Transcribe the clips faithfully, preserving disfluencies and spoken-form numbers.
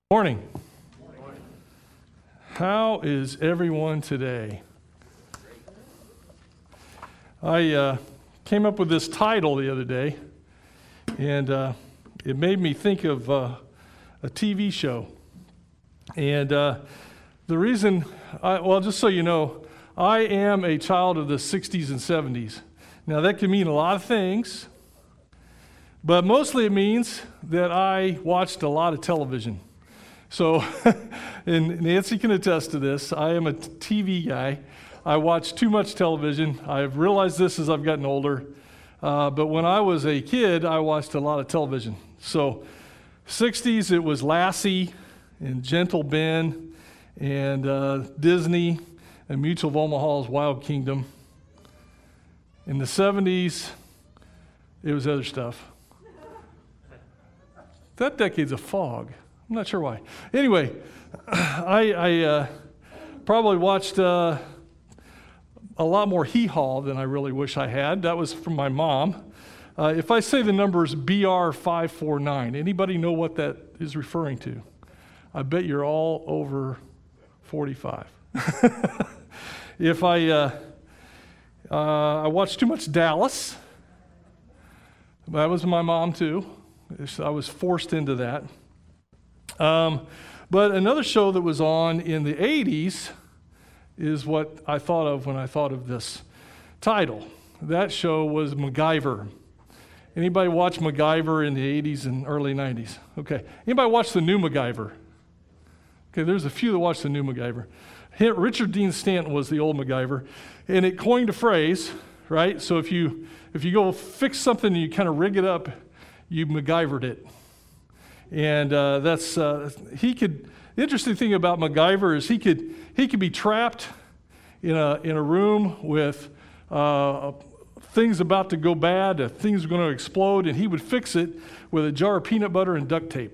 Morning. How is everyone today? I uh, came up with this title the other day, and uh, it made me think of uh, a T V show. And uh, the reason, I, well, just so you know, I am a child of the sixties and seventies. Now, that can mean a lot of things, but mostly it means that I watched a lot of television. So, and Nancy can attest to this, I am a T V guy. I watch too much television. I've realized this as I've gotten older. Uh, but when I was a kid, I watched a lot of television. So, sixties, it was Lassie and Gentle Ben and uh, Disney and Mutual of Omaha's Wild Kingdom. In the seventies, it was other stuff. That decade's a fog. I'm not sure why. Anyway, I, I uh, probably watched uh, a lot more Hee-Haw than I really wish I had. That was from my mom. Uh, if I say the number is B R five four nine, anybody know what that is referring to? I bet you're all over forty-five. If I uh, uh, I watched too much Dallas, that was my mom too. I was forced into that. Um, but another show that was on in the eighties is what I thought of when I thought of this title. That show was MacGyver. Anybody watch MacGyver in the eighties and early nineties? Okay. Anybody watch the new MacGyver? Okay, there's a few that watched the new MacGyver. Richard Dean Stanton was the old MacGyver, and it coined a phrase, right? So if you if you go fix something and you kind of rig it up, you MacGyvered it. And uh, that's uh, he could. The interesting thing about MacGyver is he could he could be trapped in a in a room with uh, things about to go bad, uh, things are going to explode, and he would fix it with a jar of peanut butter and duct tape.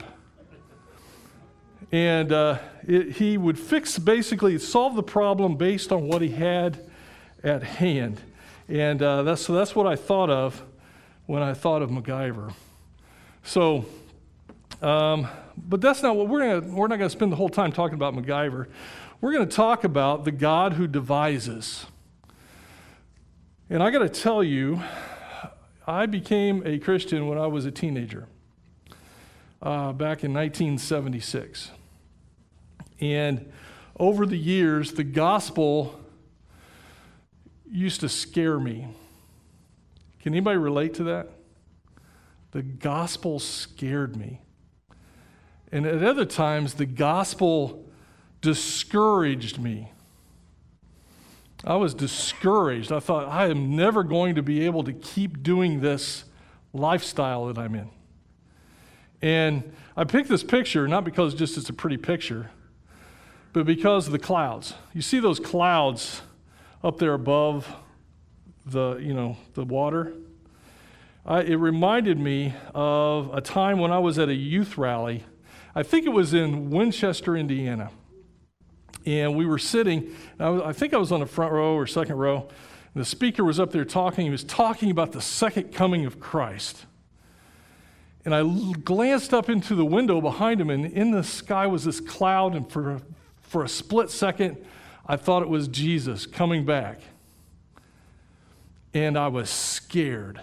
And uh, it, he would fix basically solve the problem based on what he had at hand. And uh, that's so that's what I thought of when I thought of MacGyver. So. Um, but that's not what we're going to, we're not going to spend the whole time talking about MacGyver. We're going to talk about the God who devises. And I got to tell you, I became a Christian when I was a teenager, uh, back in nineteen seventy-six. And over the years, the gospel used to scare me. Can anybody relate to that? The gospel scared me. And at other times, the gospel discouraged me. I was discouraged. I thought, I am never going to be able to keep doing this lifestyle that I'm in. And I picked this picture, not because just it's a pretty picture, but because of the clouds. You see those clouds up there above the, you know, the water? I, it reminded me of a time when I was at a youth rally. I think it was in Winchester, Indiana. And we were sitting, I, was, I think I was on the front row or second row, and the speaker was up there talking. He was talking about the second coming of Christ. And I l- glanced up into the window behind him, and in the sky was this cloud, and for, for a split second, I thought it was Jesus coming back. And I was scared.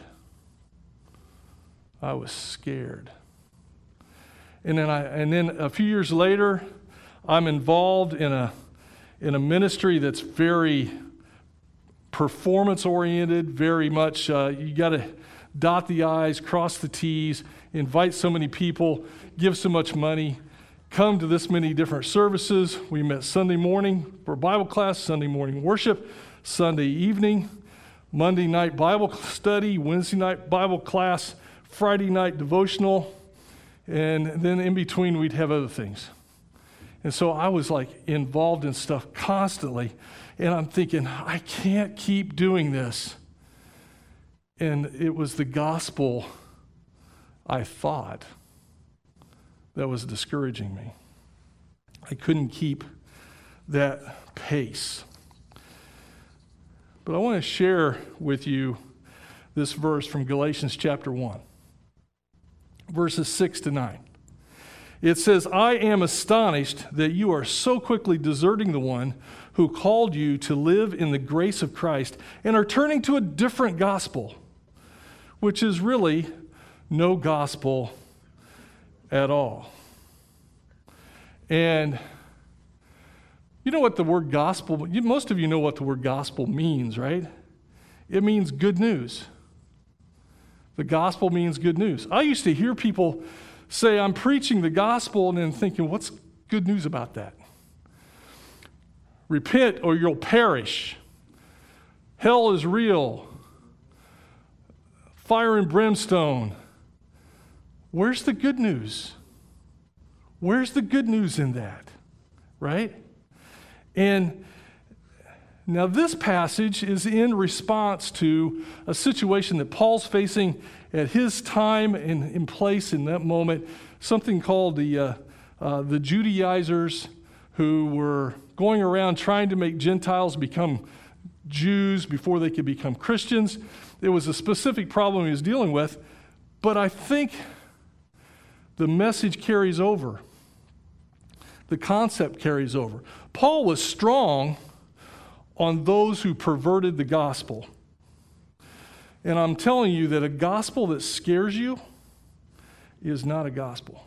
I was scared. And then I, and then a few years later, I'm involved in a in a ministry that's very performance oriented, very much uh, you got to dot the I's, cross the T's, invite so many people, give so much money, come to this many different services. We met Sunday morning for Bible class, Sunday morning worship, Sunday evening, Monday night Bible study, Wednesday night Bible class, Friday night devotional. And then in between, we'd have other things. And so I was like involved in stuff constantly. And I'm thinking, I can't keep doing this. And it was the gospel, I thought, that was discouraging me. I couldn't keep that pace. But I want to share with you this verse from Galatians chapter one. Verses six to nine. It says, I am astonished that you are so quickly deserting the one who called you to live in the grace of Christ and are turning to a different gospel, which is really no gospel at all. And you know what the word gospel, you, most of you know what the word gospel means, right? It means good news. The gospel means good news. I used to hear people say, I'm preaching the gospel, and then thinking, what's good news about that? Repent or you'll perish. Hell is real. Fire and brimstone. Where's the good news? Where's the good news in that? Right? And now this passage is in response to a situation that Paul's facing at his time and in place in that moment, something called the, uh, uh, the Judaizers, who were going around trying to make Gentiles become Jews before they could become Christians. It was a specific problem he was dealing with, but I think the message carries over. The concept carries over. Paul was strong on those who perverted the gospel. And I'm telling you that a gospel that scares you is not a gospel.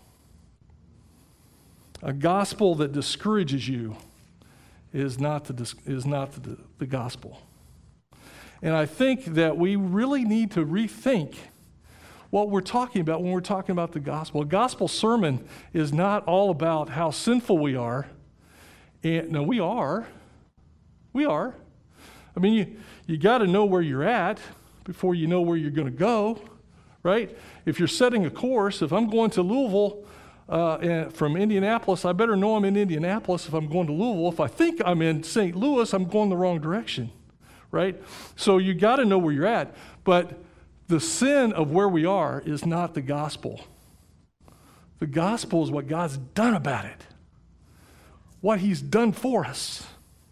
A gospel that discourages you is not the, is not the, the gospel. And I think that we really need to rethink what we're talking about when we're talking about the gospel. A gospel sermon is not all about how sinful we are. And no, we are. We are. I mean, you, you got to know where you're at before you know where you're going to go, right? If you're setting a course, if I'm going to Louisville uh, and from Indianapolis, I better know I'm in Indianapolis if I'm going to Louisville. If I think I'm in Saint Louis, I'm going the wrong direction, right? So you got to know where you're at. But the sin of where we are is not the gospel. The gospel is what God's done about it, what he's done for us.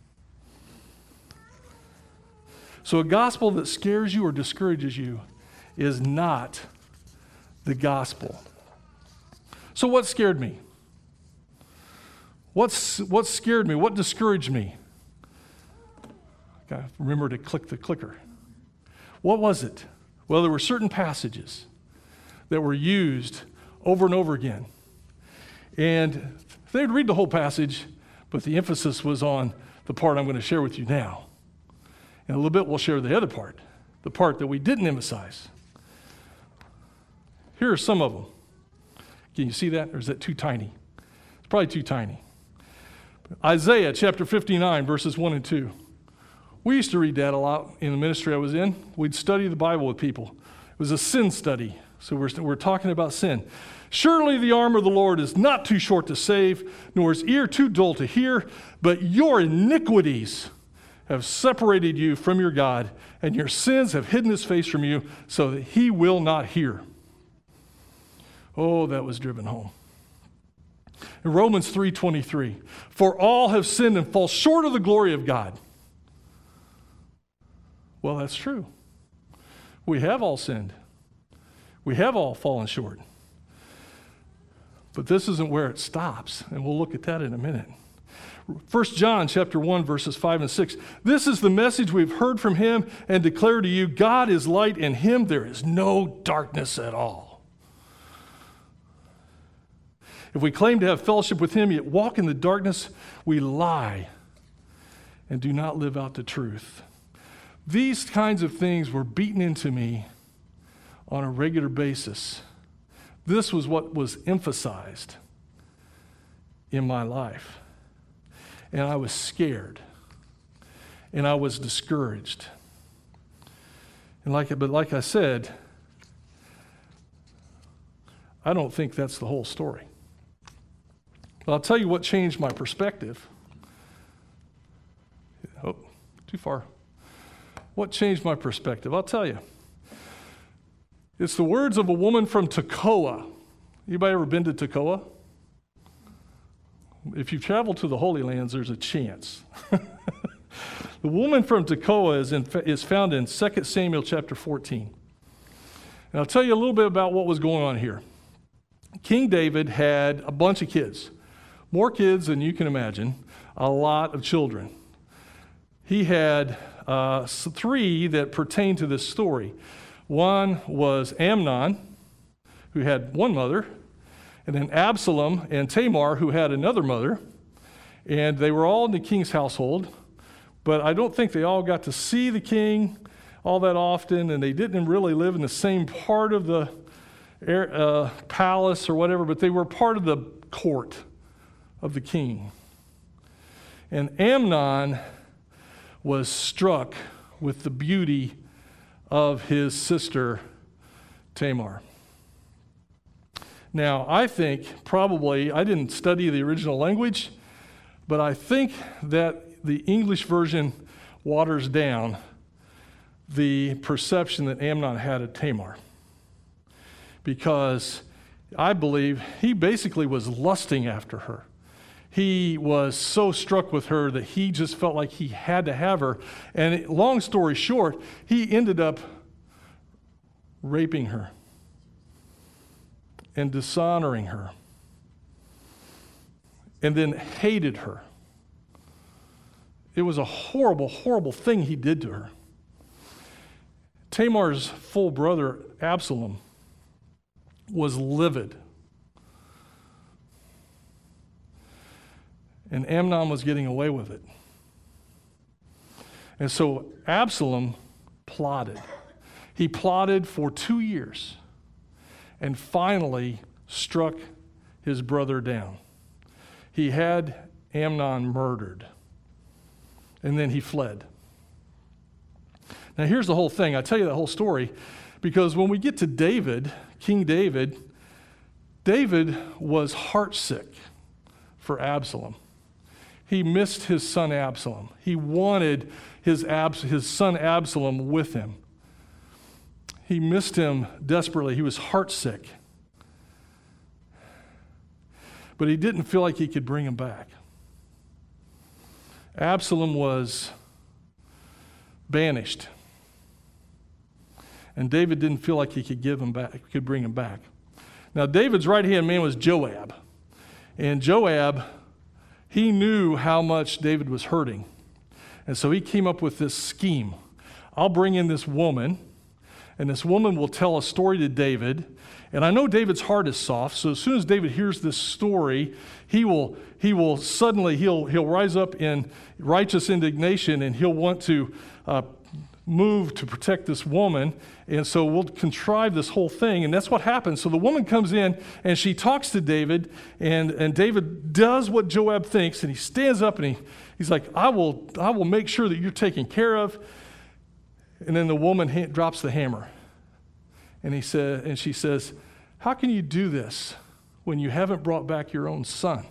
So a gospel that scares you or discourages you is not the gospel. So what scared me? What's, what scared me? What discouraged me? I gotta remember to click the clicker. What was it? Well, there were certain passages that were used over and over again. And they'd read the whole passage, but the emphasis was on the part I'm going to share with you now. In a little bit, we'll share the other part, the part that we didn't emphasize. Here are some of them. Can you see that, or is that too tiny? It's probably too tiny. Isaiah chapter fifty-nine, verses one and two. We used to read that a lot in the ministry I was in. We'd study the Bible with people. It was a sin study, so we're, we're talking about sin. Surely the arm of the Lord is not too short to save, nor his ear too dull to hear, but your iniquities have separated you from your God, and your sins have hidden his face from you so that he will not hear. Oh, that was driven home. In Romans three twenty-three, for all have sinned and fall short of the glory of God. Well, that's true. We have all sinned. We have all fallen short. But this isn't where it stops, and we'll look at that in a minute. First John chapter one, verses five and six. This is the message we've heard from him and declare to you, God is light, in him there is no darkness at all. If we claim to have fellowship with him, yet walk in the darkness, we lie and do not live out the truth. These kinds of things were beaten into me on a regular basis. This was what was emphasized in my life. And I was scared. And I was discouraged. And like, but like I said, I don't think that's the whole story. But I'll tell you what changed my perspective. Oh, too far. What changed my perspective? I'll tell you. It's the words of a woman from Tekoa. Anybody ever been to Tekoa? If you've traveled to the Holy Lands, there's a chance. The woman from Tekoa is, in, is found in Second Samuel chapter fourteen. And I'll tell you a little bit about what was going on here. King David had a bunch of kids, more kids than you can imagine, a lot of children. He had uh, three that pertain to this story. One was Amnon, who had one mother, and then Absalom and Tamar, who had another mother, and they were all in the king's household, but I don't think they all got to see the king all that often, and they didn't really live in the same part of the uh, palace or whatever, but they were part of the court of the king. And Amnon was struck with the beauty of his sister Tamar. Now, I think probably, I didn't study the original language, but I think that the English version waters down the perception that Amnon had of Tamar. Because I believe he basically was lusting after her. He was so struck with her that he just felt like he had to have her. And long story short, he ended up raping her and dishonoring her, and then hated her. It was a horrible, horrible thing he did to her. Tamar's full brother, Absalom, was livid. And Amnon was getting away with it. And so Absalom plotted. He plotted for two years and finally struck his brother down. He had Amnon murdered, and then he fled. Now here's the whole thing. I tell you that whole story because when we get to David, King David, David was heartsick for Absalom. He missed his son Absalom. He wanted his, Abs- his son Absalom with him. He missed him desperately. He was heartsick. But he didn't feel like he could bring him back. Absalom was banished. And David didn't feel like he could give him back, could bring him back. Now, David's right-hand man was Joab. And Joab, he knew how much David was hurting. And so he came up with this scheme. I'll bring in this woman, and this woman will tell a story to David. And I know David's heart is soft, so as soon as David hears this story, he will he will suddenly, he'll he'll rise up in righteous indignation, and he'll want to uh, move to protect this woman. And so we'll contrive this whole thing, and that's what happens. So the woman comes in, and she talks to David, and, and David does what Joab thinks, and he stands up, and he, he's like, I will, I will make sure that you're taken care of. And then the woman ha- drops the hammer. And he said, and she says, how can you do this when you haven't brought back your own son?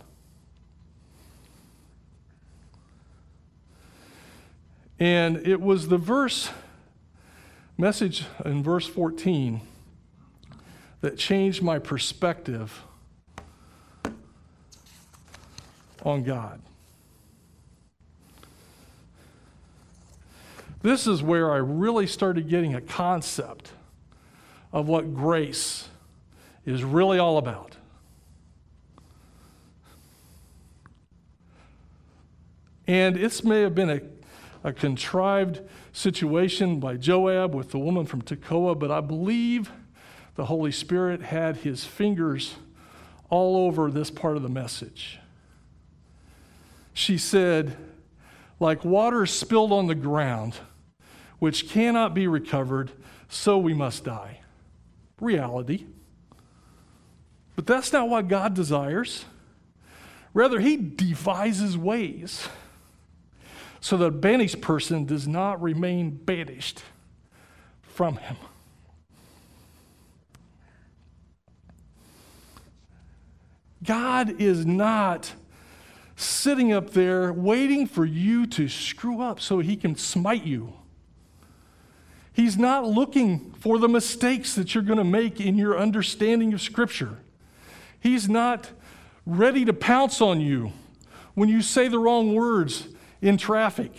And it was the verse, message in verse fourteen, that changed my perspective on God. This is where I really started getting a concept of what grace is really all about. And it may have been a, a contrived situation by Joab with the woman from Tekoa, but I believe the Holy Spirit had his fingers all over this part of the message. She said, like water spilled on the ground, which cannot be recovered, so we must die. Reality. But that's not what God desires. Rather, he devises ways so that a banished person does not remain banished from him. God is not sitting up there waiting for you to screw up so he can smite you. He's not looking for the mistakes that you're going to make in your understanding of Scripture. He's not ready to pounce on you when you say the wrong words in traffic.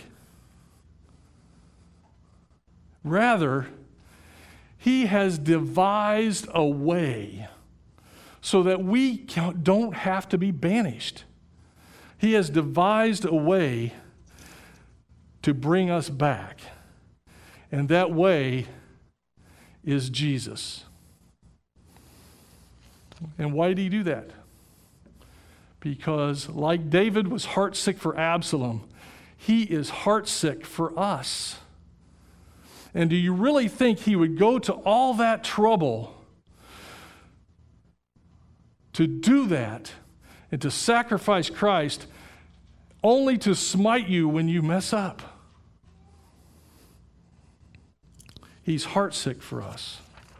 Rather, he has devised a way so that we don't have to be banished. He has devised a way to bring us back. And that way is Jesus. And why did he do that? Because like David was heartsick for Absalom, he is heartsick for us. And do you really think he would go to all that trouble to do that and to sacrifice Christ only to smite you when you mess up? He's heartsick for us.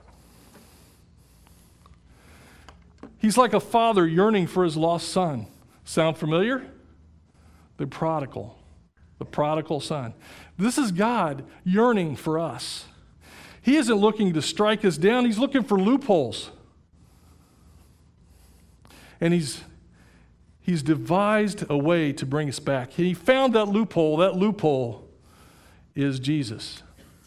He's like a father yearning for his lost son. Sound familiar? The prodigal. The prodigal son. This is God yearning for us. He isn't looking to strike us down. He's looking for loopholes. And he's, he's devised a way to bring us back. He found that loophole. That loophole is Jesus.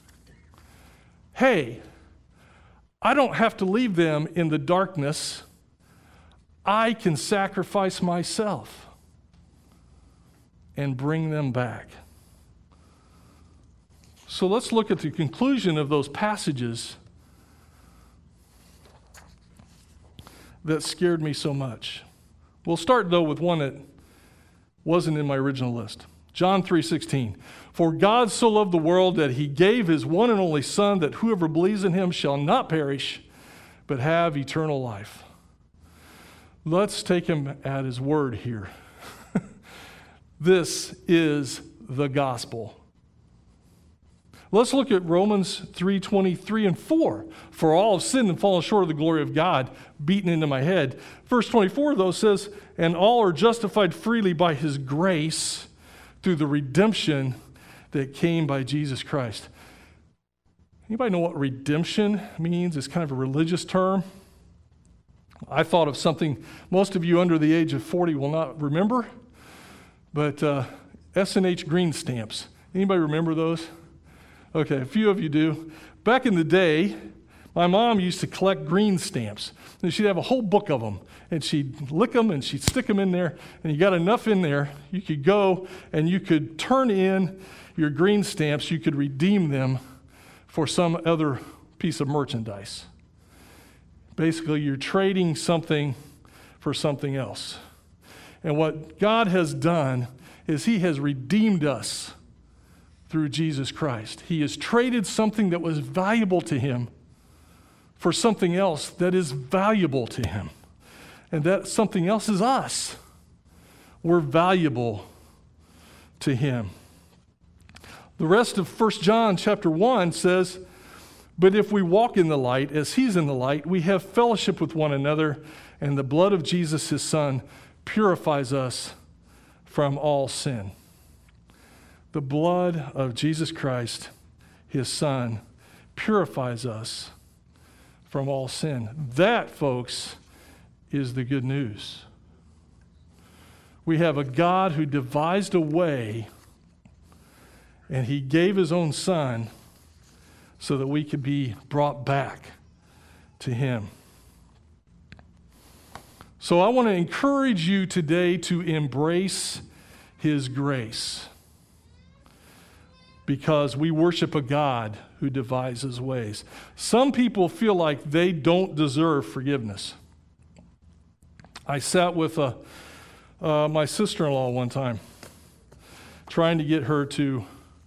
Hey, I don't have to leave them in the darkness. I can sacrifice myself and bring them back. So let's look at the conclusion of those passages that scared me so much. We'll start, though, with one that wasn't in my original list. John three sixteen. For God so loved the world that he gave his one and only Son, that whoever believes in him shall not perish, but have eternal life. Let's take him at his word here. This is the gospel. Let's look at Romans three twenty-three and four. For all have sinned and fallen short of the glory of God, beaten into my head. Verse twenty-four, though, says, and all are justified freely by his grace through the redemption that came by Jesus Christ. Anybody know what redemption means? It's kind of a religious term. I thought of something most of you under the age of forty will not remember, but uh, S and H green stamps. Anybody remember those? Okay, a few of you do. Back in the day, my mom used to collect green stamps. And she'd have a whole book of them. And she'd lick them and she'd stick them in there. And you got enough in there, you could go and you could turn in your green stamps. You could redeem them for some other piece of merchandise. Basically, you're trading something for something else. And what God has done is he has redeemed us through Jesus Christ. He has traded something that was valuable to him for something else that is valuable to him. And that something else is us. We're valuable to him. The rest of First John chapter one says, but if we walk in the light as he's in the light, we have fellowship with one another, and the blood of Jesus, his Son, purifies us from all sin. The blood of Jesus Christ, his Son, purifies us from all sin. That, folks, is the good news. We have a God who devised a way, and he gave his own Son so that we could be brought back to him. So I want to encourage you today to embrace his grace, because we worship a God who devises ways. Some people feel like they don't deserve forgiveness. I sat with a, uh, my sister-in-law one time, trying to get her to,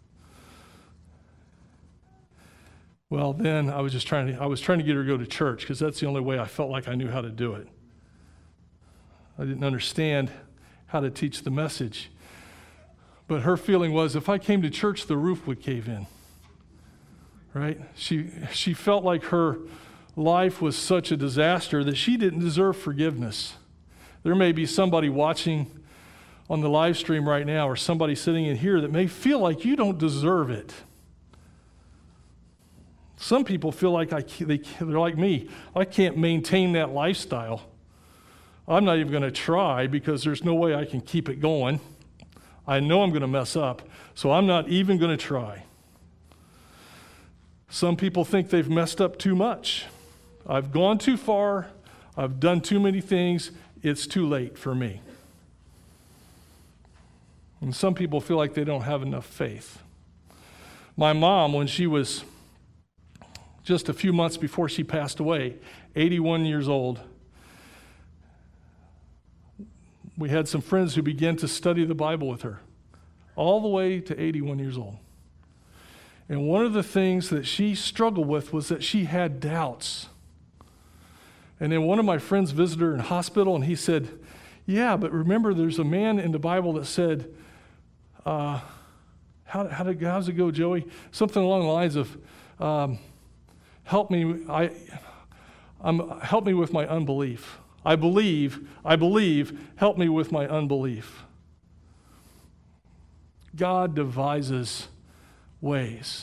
well, then I was just trying to, I was trying to get her to go to church, because that's the only way I felt like I knew how to do it. I didn't understand how to teach the message. But her feeling was, if I came to church, the roof would cave in, right? She, she felt like her life was such a disaster that she didn't deserve forgiveness. There may be somebody watching on the live stream right now, or somebody sitting in here that may feel like you don't deserve it. Some people feel like I, they, they're like me. I can't maintain that lifestyle. I'm not even going to try, because there's no way I can keep it going. I know I'm going to mess up, so I'm not even going to try. Some people think they've messed up too much. I've gone too far. I've done too many things. It's too late for me. And some people feel like they don't have enough faith. My mom, when she was just a few months before she passed away, eighty-one years old, we had some friends who began to study the Bible with her, all the way to eighty-one years old. And one of the things that she struggled with was that she had doubts. And then one of my friends visited her in hospital, and he said, yeah, but remember, there's a man in the Bible that said, uh, how, how did, how's it go, Joey? Something along the lines of, um, help me, I, I'm, help me with my unbelief. I believe, I believe, help me with my unbelief. God devises ways.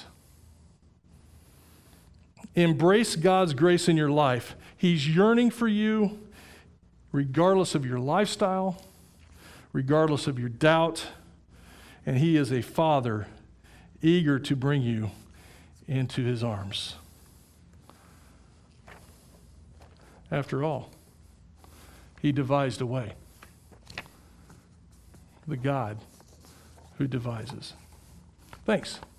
Embrace God's grace in your life. He's yearning for you regardless of your lifestyle, regardless of your doubt, and He is a Father eager to bring you into His arms. After all, He devised a way. The God who devises. Thanks.